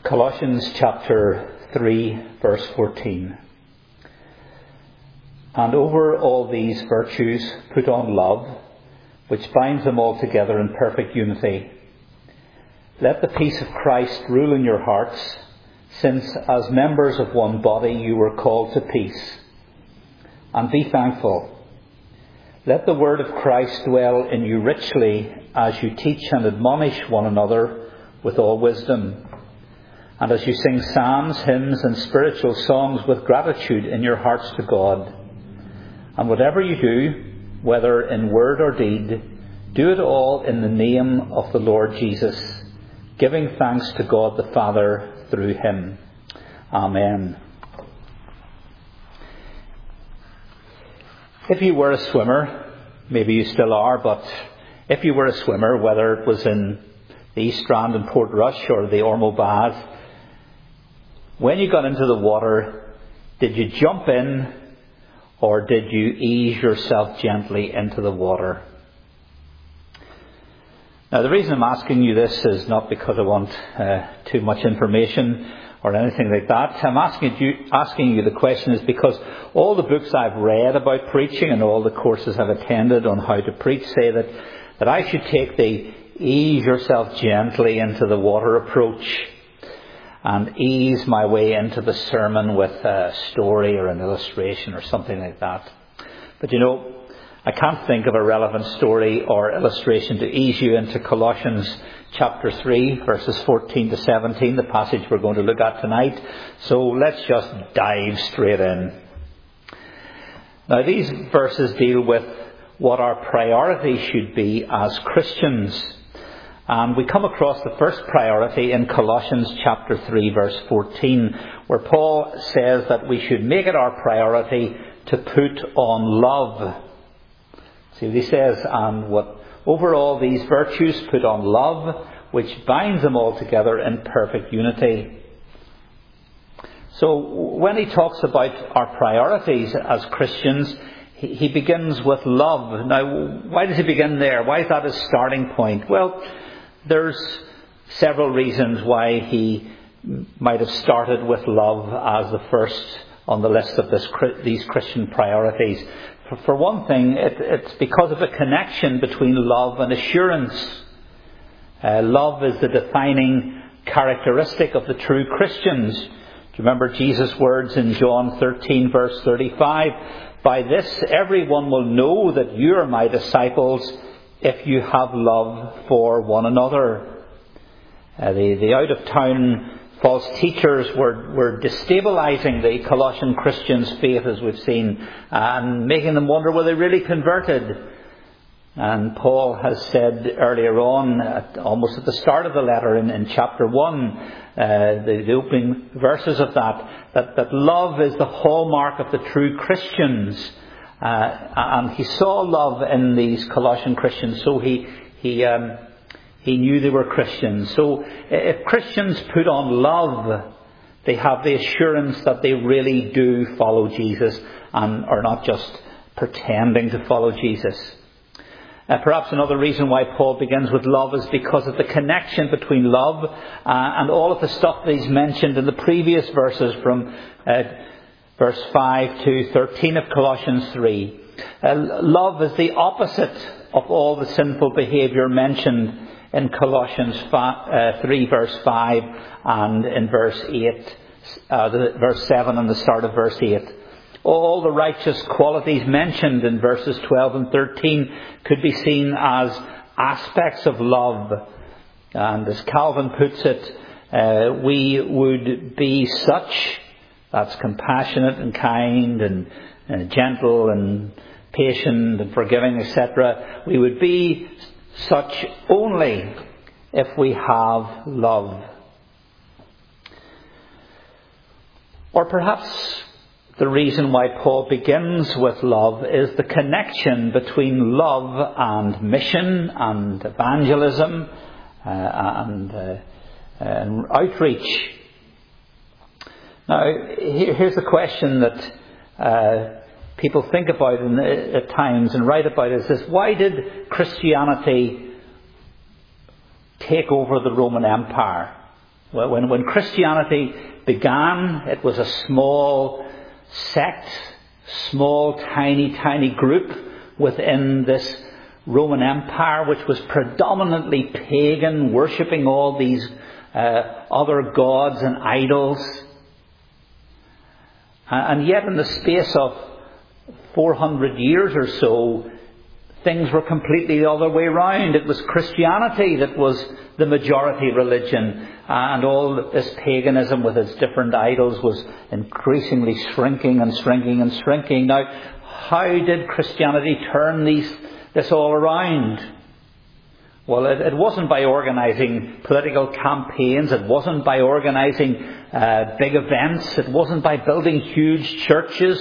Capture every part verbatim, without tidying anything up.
Colossians chapter three, verse fourteen. And over all these virtues put on love, which binds them all together in perfect unity. Let the peace of Christ rule in your hearts, since as members of one body you were called to peace. And be thankful. Let the word of Christ dwell in you richly as you teach and admonish one another with all wisdom. And as you sing psalms, hymns and spiritual songs with gratitude in your hearts to God. And whatever you do, whether in word or deed, do it all in the name of the Lord Jesus, giving thanks to God the Father through him. Amen. If you were a swimmer, maybe you still are, but if you were a swimmer, whether it was in the East Strand in Portrush or the Ormeau Baths, when you got into the water, did you jump in or did you ease yourself gently into the water? Now, the reason I'm asking you this is not because I want uh, too much information or anything like that. I'm asking you, asking you the question is because all the books I've read about preaching and all the courses I've attended on how to preach say that, that I should take the ease yourself gently into the water approach and ease my way into the sermon with a story or an illustration or something like that. But you know, I can't think of a relevant story or illustration to ease you into Colossians chapter three, verses fourteen to seventeen, the passage we're going to look at tonight. So let's just dive straight in. Now, these verses deal with what our priority should be as Christians. And we come across the first priority in Colossians chapter three, verse fourteen, where Paul says that we should make it our priority to put on love. See what he says, and what over all these virtues put on love, which binds them all together in perfect unity. So when he talks about our priorities as Christians, he, he begins with love. Now, why does he begin there? Why is that his starting point? Well, there's several reasons why he might have started with love as the first on the list of this, these Christian priorities. For, for one thing, it, it's because of a connection between love and assurance. Uh, love is the defining characteristic of the true Christians. Do you remember Jesus' words in John thirteen, verse thirty-five? By this everyone will know that you are my disciples, if you have love for one another. Uh, the, the out-of-town false teachers were, were destabilizing the Colossian Christians' faith, as we've seen, and making them wonder, were they really converted? And Paul has said earlier on, at, almost at the start of the letter in, in chapter one, uh, the, the opening verses of that, that, that love is the hallmark of the true Christians. Uh, and he saw love in these Colossian Christians, so he he um, he knew they were Christians. So if Christians put on love, they have the assurance that they really do follow Jesus and are not just pretending to follow Jesus. Uh, perhaps another reason why Paul begins with love is because of the connection between love uh, and all of the stuff that he's mentioned in the previous verses from uh, verse five to thirteen of Colossians three. Uh, love is the opposite of all the sinful behaviour mentioned in Colossians three, verse five, and in verse eight, uh, the, verse seven and the start of verse eight. All the righteous qualities mentioned in verses twelve and thirteen could be seen as aspects of love. And as Calvin puts it, uh, we would be such... That's compassionate and kind and, and gentle and patient and forgiving, et cetera. We would be such only if we have love. Or perhaps the reason why Paul begins with love is the connection between love and mission and evangelism uh, and, uh, and outreach. Now, here's the question that uh, people think about in, at times and write about is this: why did Christianity take over the Roman Empire? Well, when, when Christianity began, it was a small sect, small, tiny, tiny group within this Roman Empire, which was predominantly pagan, worshipping all these uh, other gods and idols. And yet in the space of four hundred years or so, things were completely the other way round. It was Christianity that was the majority religion, and all this paganism with its different idols was increasingly shrinking and shrinking and shrinking. Now, how did Christianity turn these this all around? Well, it, it wasn't by organising political campaigns. It wasn't by organising uh, big events. It wasn't by building huge churches.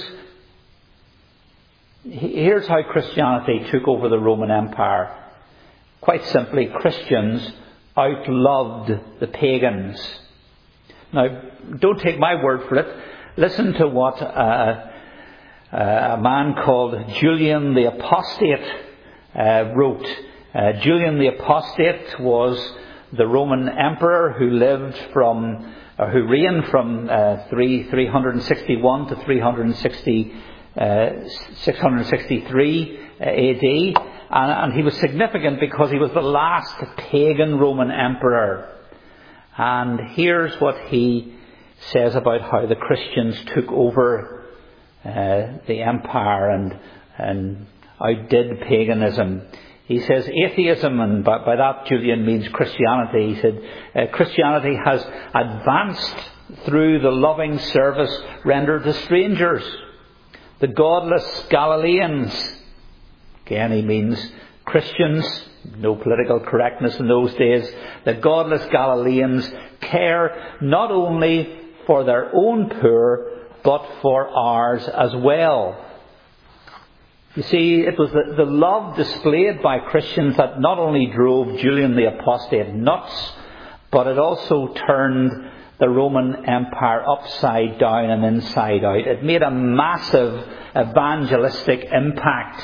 Here's how Christianity took over the Roman Empire. Quite simply, Christians outloved the pagans. Now, don't take my word for it. Listen to what uh, uh, a man called Julian the Apostate uh, wrote. Uh, Julian the Apostate was the Roman emperor who lived from, or who reigned from uh, three, three sixty-one to three sixty, uh, six sixty-three A D, and, and he was significant because he was the last pagan Roman emperor. And here's what he says about how the Christians took over uh, the empire and, and outdid paganism. He says atheism, and by, by that Julian means Christianity. He said uh, Christianity has advanced through the loving service rendered to strangers. The godless Galileans, again he means Christians, no political correctness in those days. The godless Galileans care not only for their own poor, but for ours as well. You see, it was the, the love displayed by Christians that not only drove Julian the Apostate nuts, but it also turned the Roman Empire upside down and inside out. It made a massive evangelistic impact.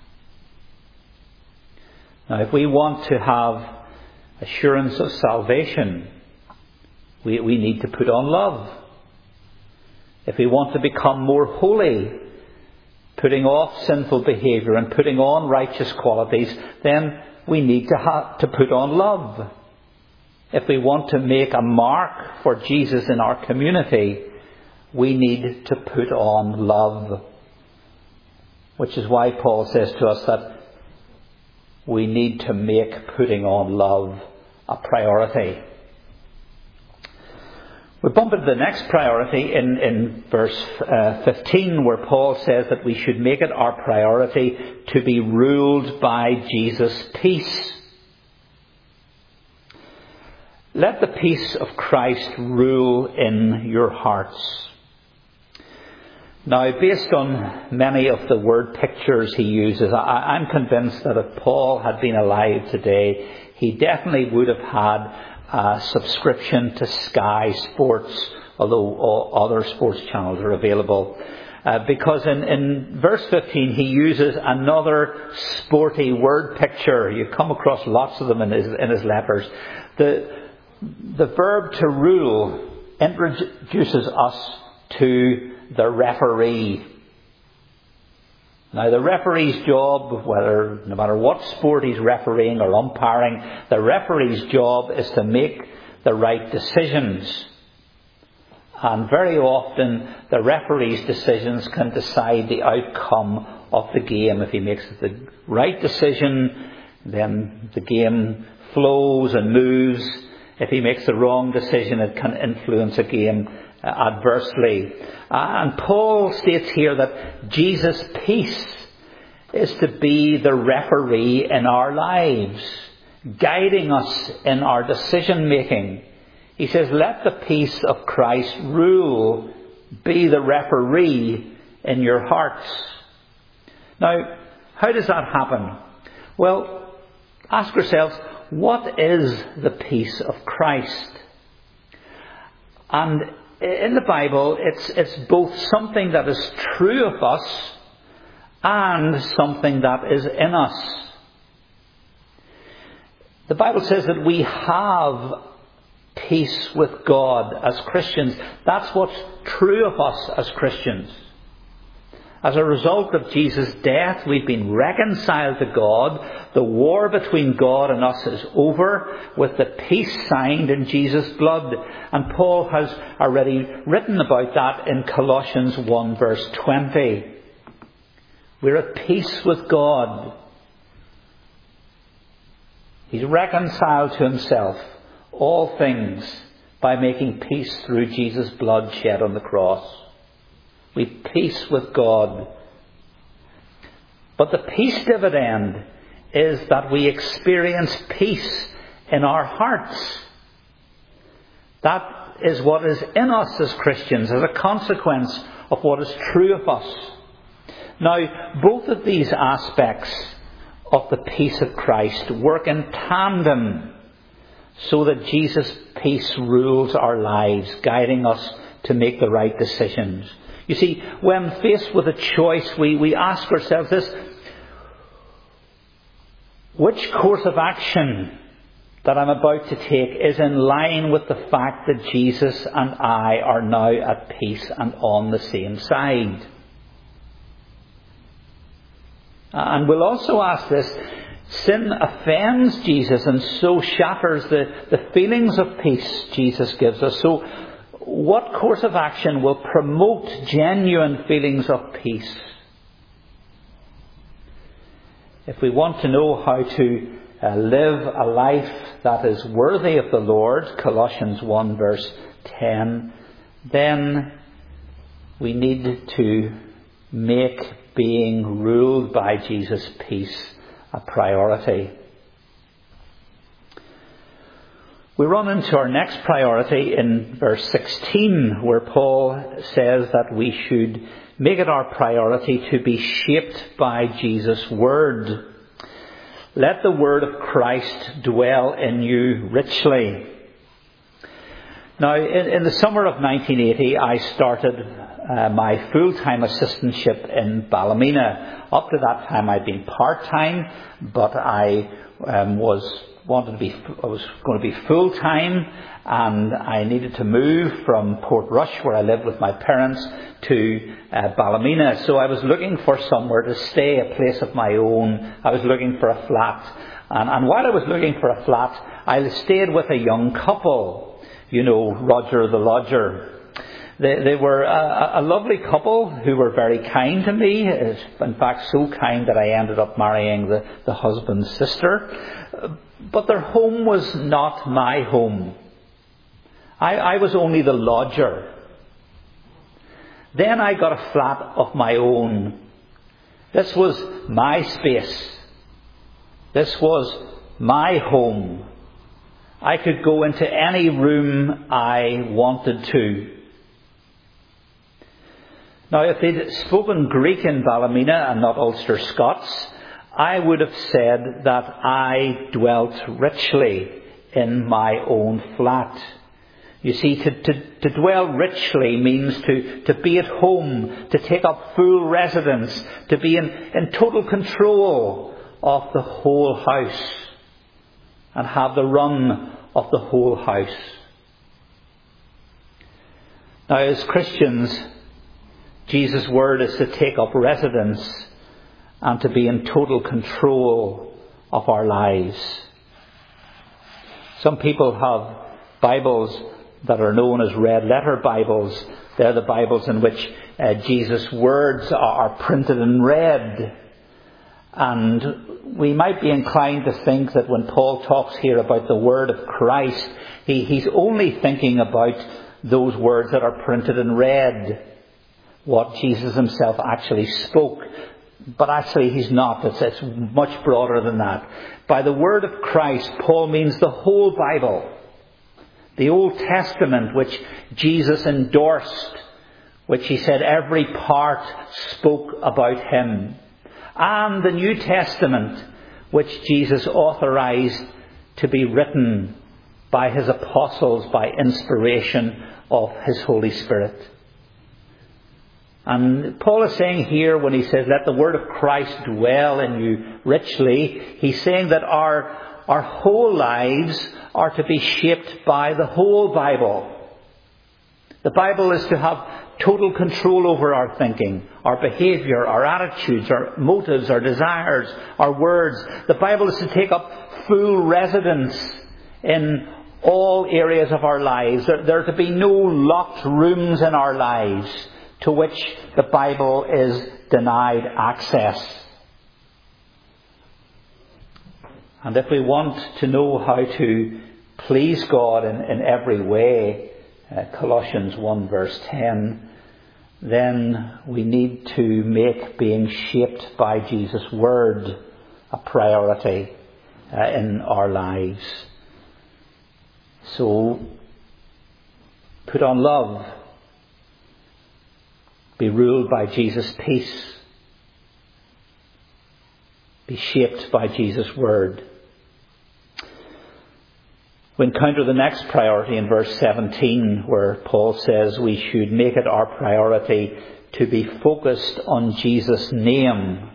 Now, if we want to have assurance of salvation, we, we need to put on love. If we want to become more holy, putting off sinful behaviour and putting on righteous qualities, then we need to have to put on love. If we want to make a mark for Jesus in our community, we need to put on love. Which is why Paul says to us that we need to make putting on love a priority. We bump into the next priority in, in verse uh, fifteen, where Paul says that we should make it our priority to be ruled by Jesus' peace. Let the peace of Christ rule in your hearts. Now, based on many of the word pictures he uses, I, I'm convinced that if Paul had been alive today, he definitely would have had a subscription to Sky Sports, although all other sports channels are available. Uh, because in, in verse fifteen he uses another sporty word picture. You come across lots of them in his, in his letters. The, the verb to rule introduces us to the referee. Now, the referee's job, whether no matter what sport he's refereeing or umpiring, the referee's job is to make the right decisions. And very often, the referee's decisions can decide the outcome of the game. If he makes the right decision, then the game flows and moves. If he makes the wrong decision, it can influence a game adversely. And Paul states here that Jesus' peace is to be the referee in our lives, guiding us in our decision making. He says, let the peace of Christ rule, be the referee in your hearts. Now, how does that happen? Well, ask yourselves, what is the peace of Christ? And in the Bible, it's, it's both something that is true of us and something that is in us. The Bible says that we have peace with God as Christians. That's what's true of us as Christians. As a result of Jesus' death, we've been reconciled to God. The war between God and us is over with the peace signed in Jesus' blood. And Paul has already written about that in Colossians one verse twenty. We're at peace with God. He's reconciled to himself all things by making peace through Jesus' blood shed on the cross. We've peace with God. But the peace dividend is that we experience peace in our hearts. That is what is in us as Christians as a consequence of what is true of us. Now, both of these aspects of the peace of Christ work in tandem so that Jesus' peace rules our lives, guiding us to make the right decisions. You see, when faced with a choice, we, we ask ourselves this: which course of action that I'm about to take is in line with the fact that Jesus and I are now at peace and on the same side? And we'll also ask this: sin offends Jesus and so shatters the, the feelings of peace Jesus gives us. So what course of action will promote genuine feelings of peace? If we want to know how to uh, live a life that is worthy of the Lord, Colossians one verse ten, then we need to make being ruled by Jesus' peace a priority. We run into our next priority in verse sixteen, where Paul says that we should make it our priority to be shaped by Jesus' word. Let the word of Christ dwell in you richly. Now, in, in the summer of nineteen eighty, I started uh, my full-time assistantship in Ballymena. Up to that time, I'd been part-time, but I um, was wanted to be, I was going to be full-time, and I needed to move from Portrush, where I lived with my parents, to uh, Ballymena. So I was looking for somewhere to stay, a place of my own. I was looking for a flat. And, and while I was looking for a flat, I stayed with a young couple. You know, Roger the Lodger. They, they were a, a lovely couple who were very kind to me. In fact, so kind that I ended up marrying the, the husband's sister. But their home was not my home. I, I was only the lodger. Then I got a flat of my own. This was my space. This was my home. I could go into any room I wanted to. Now, if they'd spoken Greek in Ballymena and not Ulster Scots, I would have said that I dwelt richly in my own flat. You see, to, to, to dwell richly means to, to be at home, to take up full residence, to be in, in total control of the whole house and have the run of the whole house. Now, as Christians, Jesus' word is to take up residence and to be in total control of our lives. Some people have Bibles that are known as red letter Bibles. They're the Bibles in which uh, Jesus' words are, are printed in red. And we might be inclined to think that when Paul talks here about the word of Christ, he, he's only thinking about those words that are printed in red, what Jesus himself actually spoke. But actually he's not. It's, it's much broader than that. By the word of Christ, Paul means the whole Bible. The Old Testament, which Jesus endorsed, which he said every part spoke about him. And the New Testament, which Jesus authorized to be written by his apostles by inspiration of his Holy Spirit. And Paul is saying here, when he says, let the word of Christ dwell in you richly, he's saying that our, our whole lives are to be shaped by the whole Bible. The Bible is to have total control over our thinking, our behaviour, our attitudes, our motives, our desires, our words. The Bible is to take up full residence in all areas of our lives. There, there are to be no locked rooms in our lives to which the Bible is denied access. And if we want to know how to please God in, in every way, uh, Colossians one verse ten, then we need to make being shaped by Jesus' Word a priority uh, in our lives. So, put on love. Be ruled by Jesus' peace. Be shaped by Jesus' Word. We encounter the next priority in verse seventeen, where Paul says we should make it our priority to be focused on Jesus' name.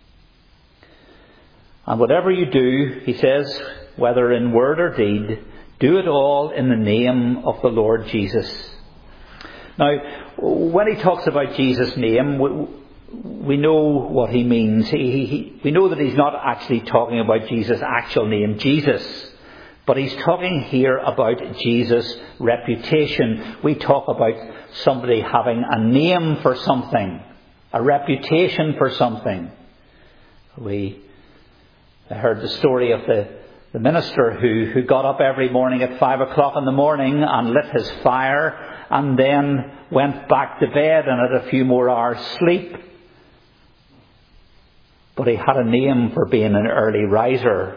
And whatever you do, he says, whether in word or deed, do it all in the name of the Lord Jesus. Now, when he talks about Jesus' name, we, we know what he means. He, he, we know that he's not actually talking about Jesus' actual name, Jesus. But he's talking here about Jesus' reputation. We talk about somebody having a name for something, a reputation for something. We heard the story of the The minister who, who got up every morning at five o'clock in the morning and lit his fire and then went back to bed and had a few more hours sleep. But he had a name for being an early riser.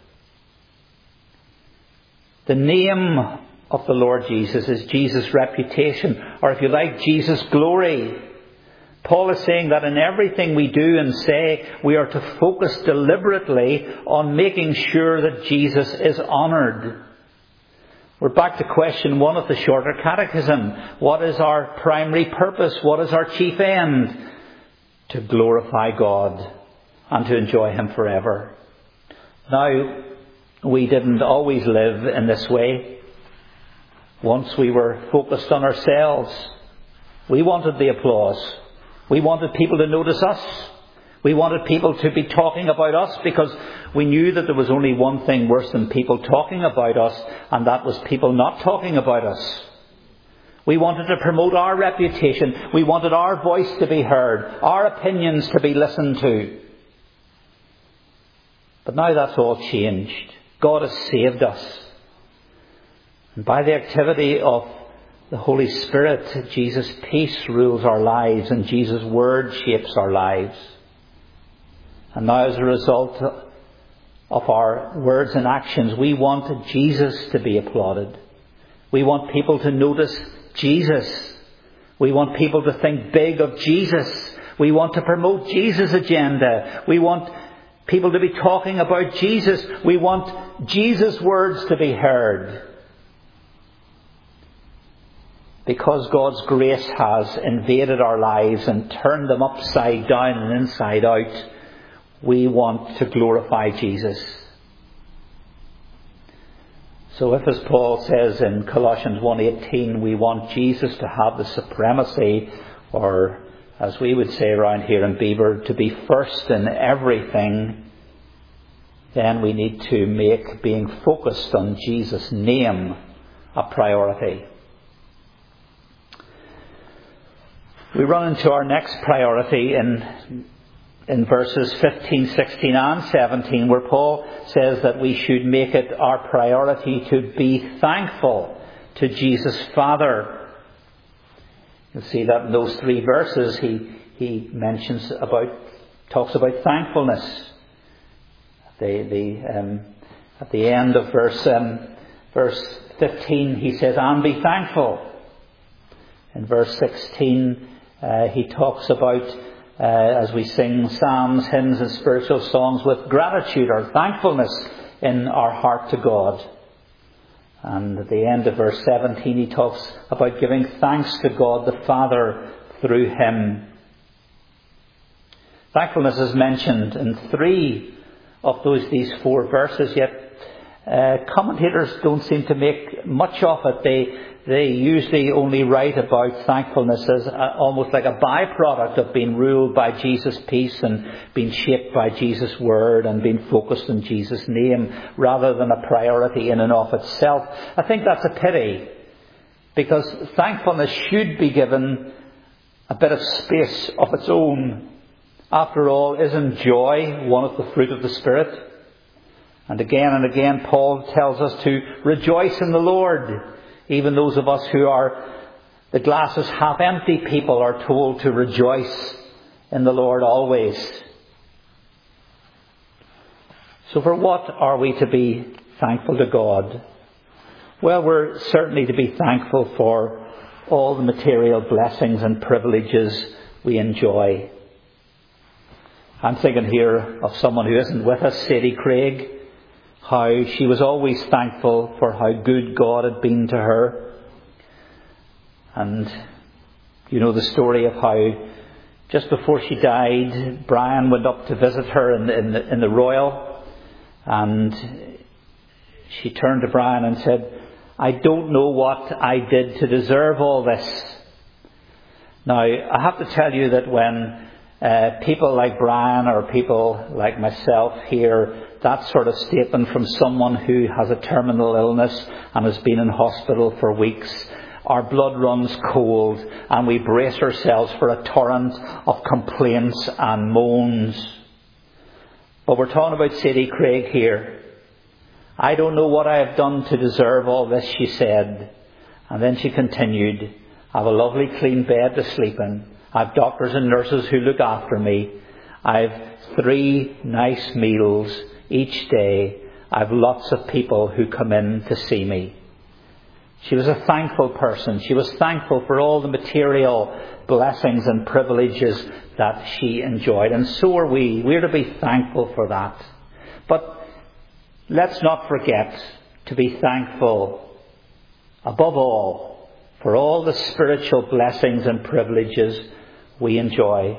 The name of the Lord Jesus is Jesus' reputation, or if you like, Jesus' glory. Paul is saying that in everything we do and say, we are to focus deliberately on making sure that Jesus is honoured. We're back to question one of the shorter catechism. What is our primary purpose? What is our chief end? To glorify God and to enjoy Him forever. Now, we didn't always live in this way. Once we were focused on ourselves. We wanted the applause. We wanted people to notice us. We wanted people to be talking about us because we knew that there was only one thing worse than people talking about us, and that was people not talking about us. We wanted to promote our reputation. We wanted our voice to be heard, our opinions to be listened to. But now that's all changed. God has saved us. And by the activity of the Holy Spirit, Jesus' peace rules our lives and Jesus' word shapes our lives. And now as a result of our words and actions, we want Jesus to be applauded. We want people to notice Jesus. We want people to think big of Jesus. We want to promote Jesus' agenda. We want people to be talking about Jesus. We want Jesus' words to be heard. Because God's grace has invaded our lives and turned them upside down and inside out, we want to glorify Jesus. So if, as Paul says in Colossians one eighteen, we want Jesus to have the supremacy, or as we would say around here in Beaver, to be first in everything, then we need to make being focused on Jesus' name a priority. We run into our next priority in in verses fifteen, sixteen and seventeen, where Paul says that we should make it our priority to be thankful to Jesus Father. You'll see that in those three verses he he mentions about, talks about thankfulness. The the um, at the end of verse um, verse fifteen he says, "And be thankful." In verse sixteen uh, he talks about uh, as we sing psalms, hymns and spiritual songs with gratitude or thankfulness in our heart to God. And at the end of verse seventeen he talks about giving thanks to God the Father through Him. Thankfulness is mentioned in three of those these four verses, yet uh, commentators don't seem to make much of it. They they usually only write about thankfulness as a, almost like a byproduct of being ruled by Jesus' peace and being shaped by Jesus' word and being focused on Jesus' name, rather than a priority in and of itself. I think that's a pity, because thankfulness should be given a bit of space of its own. After all, isn't joy one of the fruit of the Spirit? And again and again Paul tells us to rejoice in the Lord. Even those of us who are the glass is half empty people are told to rejoice in the Lord always. So for what are we to be thankful to God? Well, we're certainly to be thankful for all the material blessings and privileges we enjoy. I'm thinking here of someone who isn't with us, Sadie Craig, how she was always thankful for how good God had been to her. And you know the story of how just before she died, Brian went up to visit her in the, in the, in the Royal, and she turned to Brian and said, "I don't know what I did to deserve all this." Now, I have to tell you that when uh, people like Brian or people like myself hear that sort of statement from someone who has a terminal illness and has been in hospital for weeks, our blood runs cold and we brace ourselves for a torrent of complaints and moans. But we're talking about Sadie Craig here. "I don't know what I have done to deserve all this," she said. And then she continued, "I have a lovely clean bed to sleep in. I have doctors and nurses who look after me. I have three nice meals each day. I have lots of people who come in to see me." She was a thankful person. She was thankful for all the material blessings and privileges that she enjoyed. And so are we. We're to be thankful for that. But let's not forget to be thankful, above all, for all the spiritual blessings and privileges we enjoy.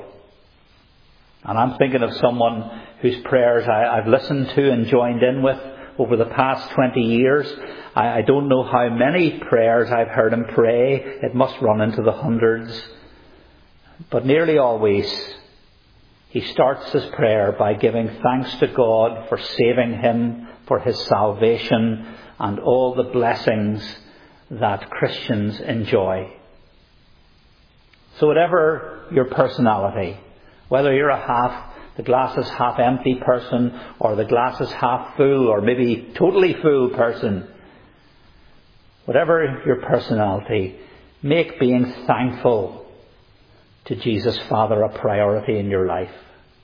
And I'm thinking of someone whose prayers I, I've listened to and joined in with over the past twenty years. I, I don't know how many prayers I've heard him pray. It must run into the hundreds. But nearly always, he starts his prayer by giving thanks to God for saving him, for his salvation, and all the blessings that Christians enjoy. So whatever your personality, whether you're a half, the glass is half empty person, or the glass is half full, or maybe totally full person, whatever your personality, make being thankful to Jesus Father a priority in your life.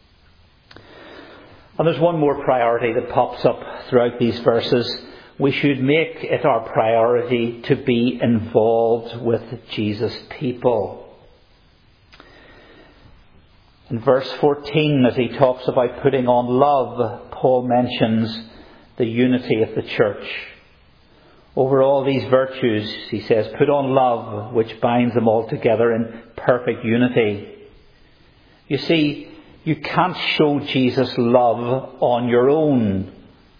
And there's one more priority that pops up throughout these verses. We should make it our priority to be involved with Jesus' people. In verse fourteen, as he talks about putting on love, Paul mentions the unity of the church. Over all these virtues, he says, put on love, which binds them all together in perfect unity. You see, you can't show Jesus' love on your own.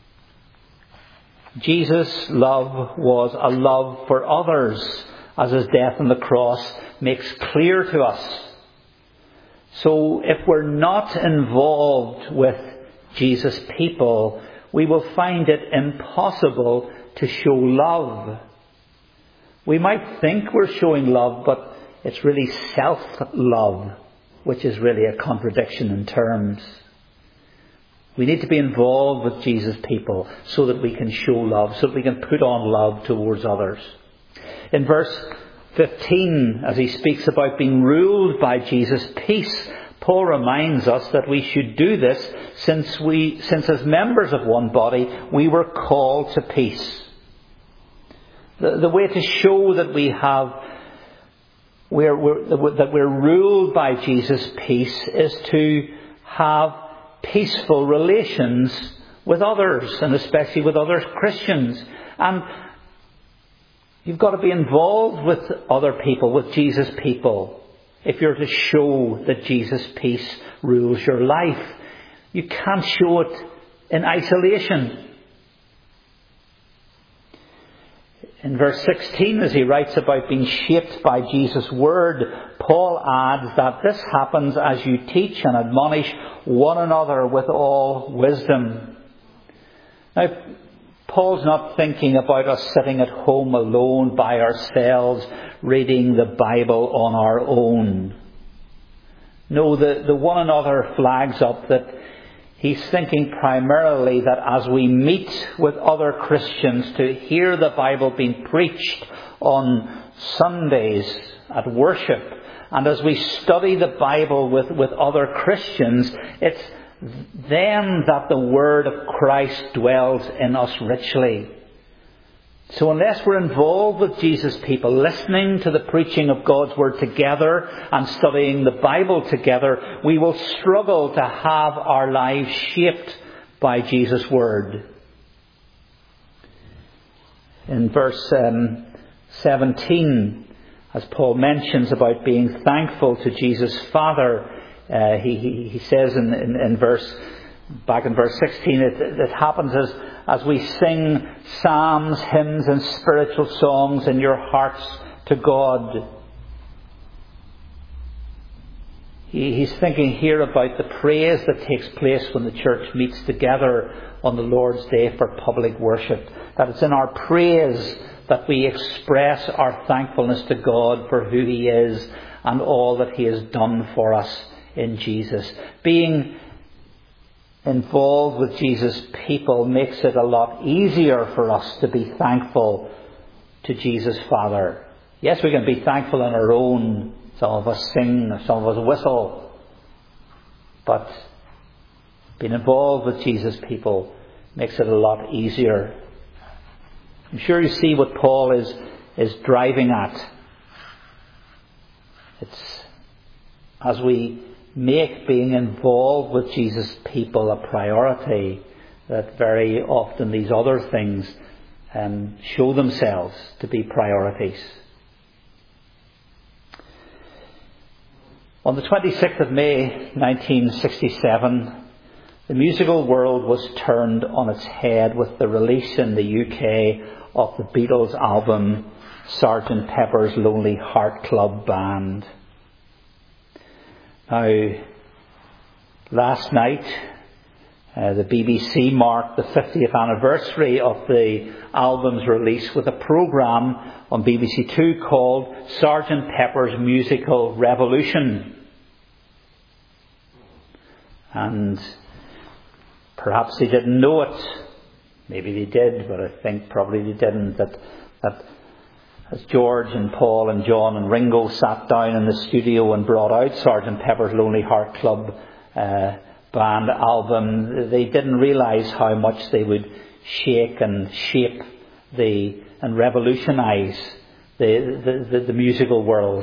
Jesus' love was a love for others, as his death on the cross makes clear to us. So if we're not involved with Jesus' people, we will find it impossible to show love. We might think we're showing love, but it's really self-love, which is really a contradiction in terms. We need to be involved with Jesus' people so that we can show love, so that we can put on love towards others. In verse fifteen, as he speaks about being ruled by Jesus' peace, Paul reminds us that we should do this since we, since as members of one body, we were called to peace. The, the way to show that we have, we're, we're, that we're ruled by Jesus' peace is to have peaceful relations with others, and especially with other Christians. And you've got to be involved with other people, with Jesus' people, if you're to show that Jesus' peace rules your life. You can't show it in isolation. In verse sixteen, as he writes about being shaped by Jesus' word, Paul adds that this happens as you teach and admonish one another with all wisdom. Now, Paul's not thinking about us sitting at home alone by ourselves, reading the Bible on our own. No, the, the one another flags up that he's thinking primarily that as we meet with other Christians to hear the Bible being preached on Sundays at worship, and as we study the Bible with, with other Christians, it's then that the Word of Christ dwells in us richly. So unless we're involved with Jesus' people, listening to the preaching of God's Word together and studying the Bible together, we will struggle to have our lives shaped by Jesus' Word. In verse um, seventeen, as Paul mentions about being thankful to Jesus' Father, uh, he, he, he says in, in, in verse, back in verse sixteen, it, it happens as As we sing psalms, hymns and spiritual songs in your hearts to God. He, he's thinking here about the praise that takes place when the church meets together on the Lord's Day for public worship. That it's in our praise that we express our thankfulness to God for who He is and all that He has done for us in Jesus. Being involved with Jesus' people makes it a lot easier for us to be thankful to Jesus' Father. Yes, we can be thankful on our own. Some of us sing, some of us whistle. But being involved with Jesus' people makes it a lot easier. I'm sure you see what Paul is, is driving at. It's as we make being involved with Jesus' people a priority, that very often these other things um, show themselves to be priorities. On the twenty-sixth of May nineteen sixty-seven, the musical world was turned on its head with the release in the U K of the Beatles album Sergeant Pepper's Lonely Heart Club Band. Now, last night, uh, the B B C marked the fiftieth anniversary of the album's release with a programme on B B C Two called Sergeant Pepper's Musical Revolution. And perhaps they didn't know it. Maybe they did, but I think probably they didn't. That, that as George and Paul and John and Ringo sat down in the studio and brought out Sergeant Pepper's Lonely Heart Club uh, Band album, they didn't realise how much they would shake and shape the and revolutionise the, the, the, the musical world.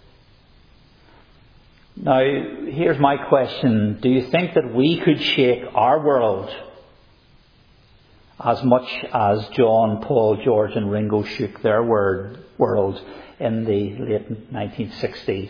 Now, here's my question. Do you think that we could shake our world as much as John, Paul, George and Ringo shook their word, world in the late nineteen sixties?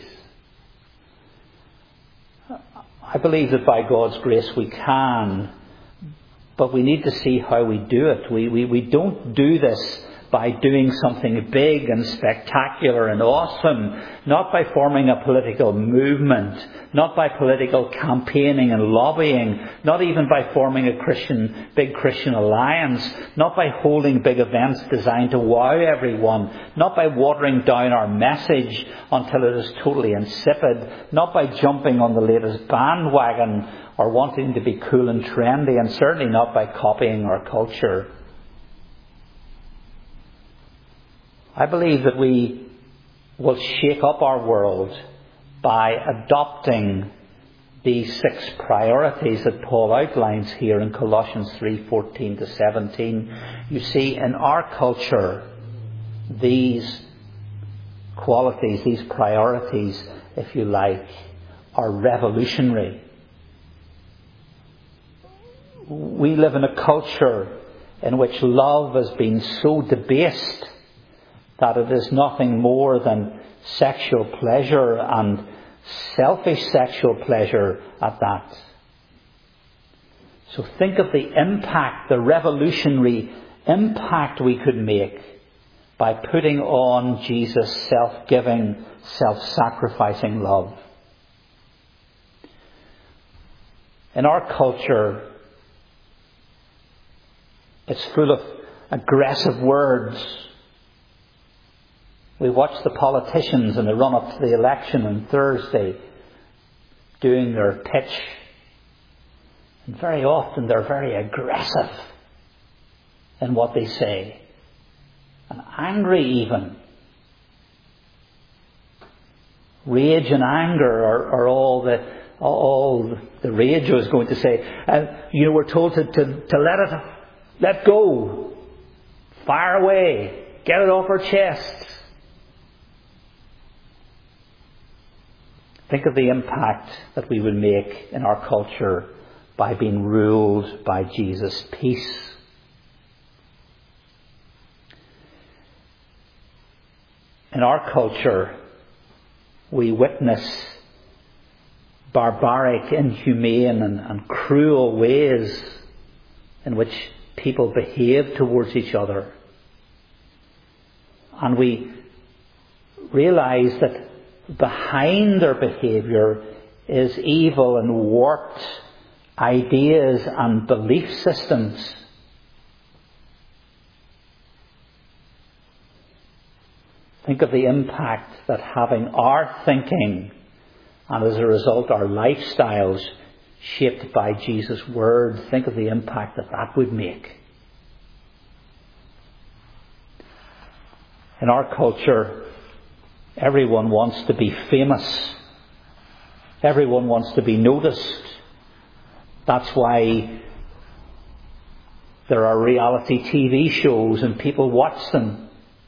I believe that by God's grace we can, but we need to see how we do it. We, we, we don't do this by doing something big and spectacular and awesome, not by forming a political movement, not by political campaigning and lobbying, not even by forming a Christian, big Christian alliance, not by holding big events designed to wow everyone, not by watering down our message until it is totally insipid, not by jumping on the latest bandwagon or wanting to be cool and trendy, and certainly not by copying our culture. I believe that we will shake up our world by adopting these six priorities that Paul outlines here in Colossians three fourteen to seventeen. You see, in our culture, these qualities, these priorities, if you like, are revolutionary. We live in a culture in which love has been so debased that it is nothing more than sexual pleasure, and selfish sexual pleasure at that. So think of the impact, the revolutionary impact we could make by putting on Jesus' self-giving, self-sacrificing love. In our culture, it's full of aggressive words. We watch the politicians in the run-up to the election on Thursday doing their pitch. And very often they're very aggressive in what they say. And angry even. Rage and anger are, are all the all the rage, I was going to say. And you know, we're told to, to, to let it let go. Fire away. Get it off our chests. Think of the impact that we would make in our culture by being ruled by Jesus' peace. In our culture, we witness barbaric, inhumane and, and cruel ways in which people behave towards each other. And we realize that behind their behaviour is evil and warped ideas and belief systems. Think of the impact that having our thinking and as a result our lifestyles shaped by Jesus' word, think of the impact that that would make. In our culture, everyone wants to be famous. Everyone wants to be noticed. That's why there are reality T V shows and people watch them.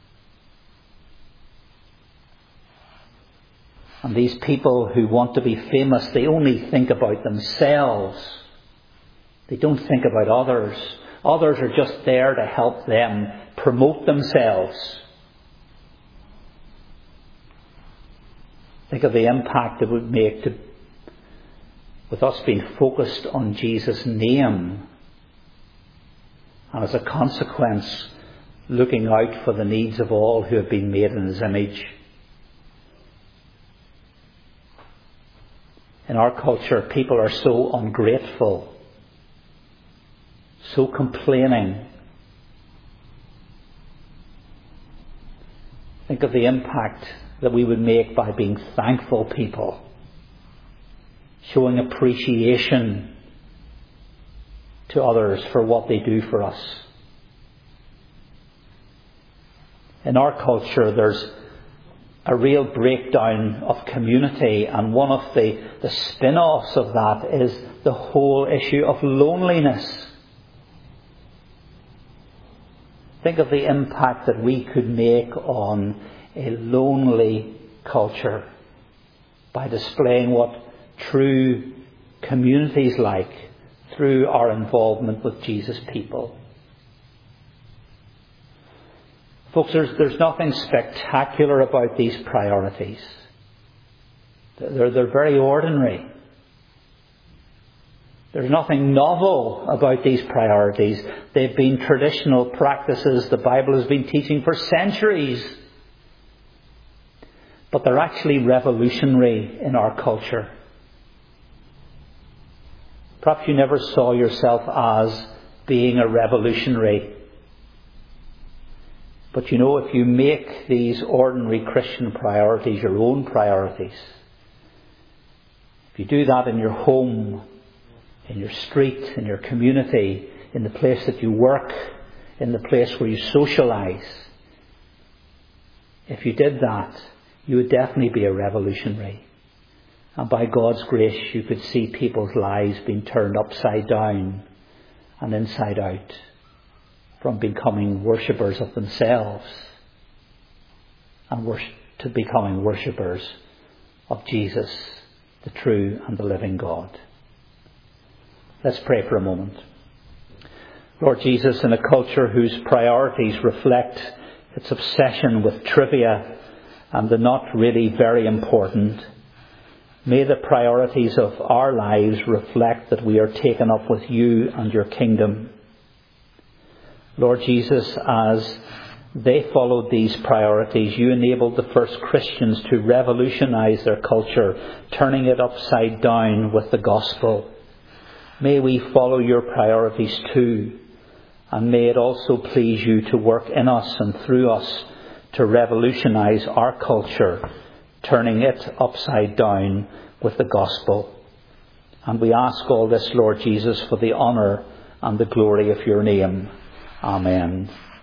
And these people who want to be famous, they only think about themselves. They don't think about others. Others are just there to help them promote themselves. Think of the impact it would make to, with us being focused on Jesus' name. And as a consequence, looking out for the needs of all who have been made in His image. In our culture, people are so ungrateful, so complaining. Think of the impact that we would make by being thankful people, showing appreciation to others for what they do for us. In our culture, there's a real breakdown of community, and one of the, the spin-offs of that is the whole issue of loneliness. Think of the impact that we could make on a lonely culture by displaying what true community is like through our involvement with Jesus' people. Folks, there's, there's nothing spectacular about these priorities. They're, they're very ordinary. There's nothing novel about these priorities. They've been traditional practices the Bible has been teaching for centuries. But they're actually revolutionary in our culture. Perhaps you never saw yourself as being a revolutionary. But you know, if you make these ordinary Christian priorities your own priorities, if you do that in your home, in your street, in your community, in the place that you work, in the place where you socialise, if you did that, you would definitely be a revolutionary. And by God's grace, you could see people's lives being turned upside down and inside out, from becoming worshippers of themselves and worship, to becoming worshippers of Jesus, the true and the living God. Let's pray for a moment. Lord Jesus, in a culture whose priorities reflect its obsession with trivia and the not really very important, may the priorities of our lives reflect that we are taken up with you and your kingdom. Lord Jesus, as they followed these priorities, you enabled the first Christians to revolutionize their culture, turning it upside down with the gospel. May we follow your priorities too, and may it also please you to work in us and through us to revolutionize our culture, turning it upside down with the gospel. And we ask all this, Lord Jesus, for the honour and the glory of your name. Amen.